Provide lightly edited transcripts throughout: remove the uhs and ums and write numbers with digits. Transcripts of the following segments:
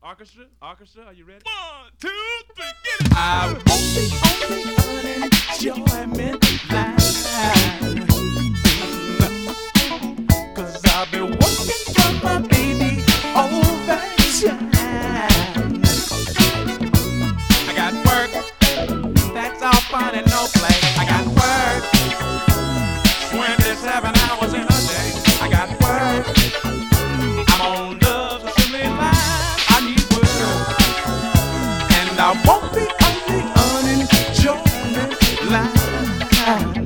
Orchestra, orchestra, are you ready? 1, 2, 3, get it! I want the only unenjoyment line. 'Cause I've been working for my baby overtime. I got work, that's all fun and no play. I got work, 27 hours in a day. I got work, I'm on love's assembly line. I need work, and I won't be on the unenjoyment line.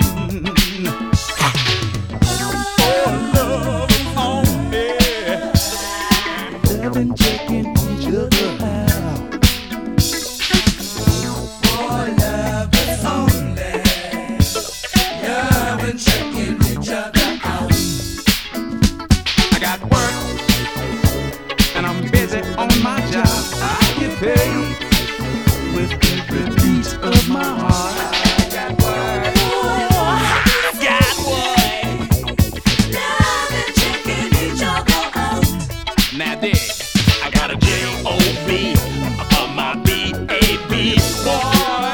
Oh, love is on me. Loving, checking each other out. Oh, love is only. Loving, checking each other out. I got work, and I'm busy on my job. I get paid with every piece of my heart. I got work. Got work. Loving, checking each other out. Now this, I got a J-O-B, my B-A-B. Boy,